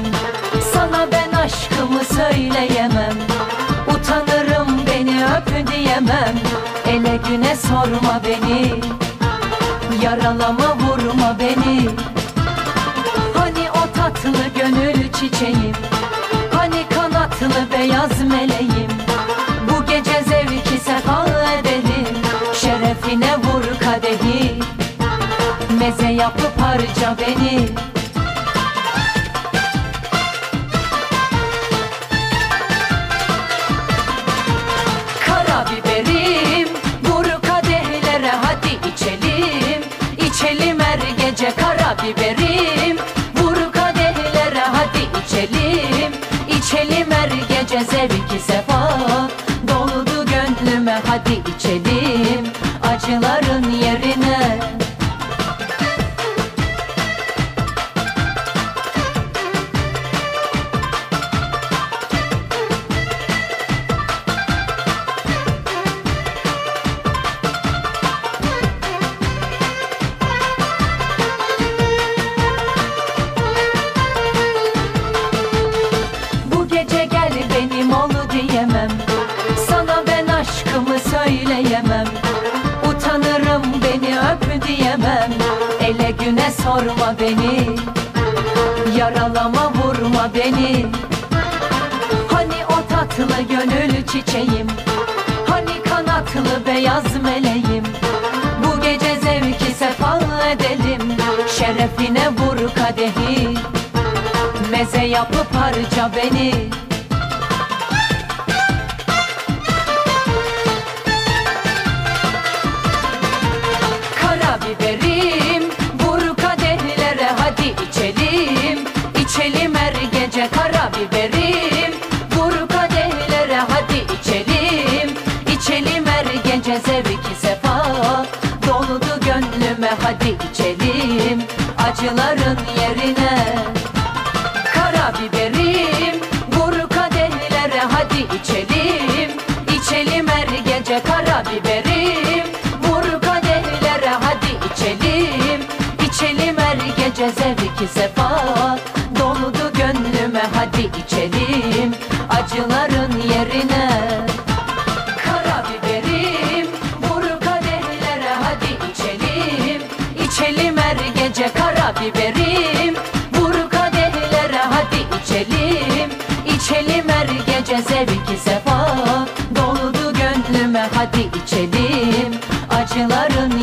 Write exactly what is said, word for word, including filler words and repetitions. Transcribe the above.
Sana ben aşkımı söyleyemem, utanırım beni öp diyemem. Ele güne sorma beni, yaralama vurma beni. Hani o tatlı gönül çiçeğim, hani kanatlı beyaz meleğim. Bu gece zevki sefa edelim, şerefine vur kadehi. Meze yapıp harca beni. Karabiberim, vur kadehlere hadi içelim. İçelim her gece karabiberim, vur kadehlere hadi içelim. İçelim her gece zevki sefa, doldu gönlüme hadi içelim. Acıların yerine diyemem, sana ben aşkımı söyleyemem. Utanırım beni öp diyemem. Ele güne sorma beni, yaralama vurma beni. Hani o tatlı gönül çiçeğim, hani kanatlı beyaz meleğim. Bu gece zevki sefa edelim, şerefine vur kadehi. Meze yapıp harca beni. Karabiberim, vur kadehlere hadi içelim. İçelim her gece karabiberim, vur kadehlere hadi içelim. İçelim her gece zevki sefa, doldu gönlüme hadi içelim. Acıların yerine karabiberim, vur kadehlere hadi içelim. İçelim her gece karabiberim, vur kadehlere hadi içelim. İçelim her gece zevki sefa, doldu gönlüme hadi içelim. Acıların yerine karabiberim, vur kadehlere hadi içelim. İçelim her gece karabiberim, vur kadehlere hadi içelim. İçelim her gece zevki sefa, doldu gönlüme hadi içelim. Acıların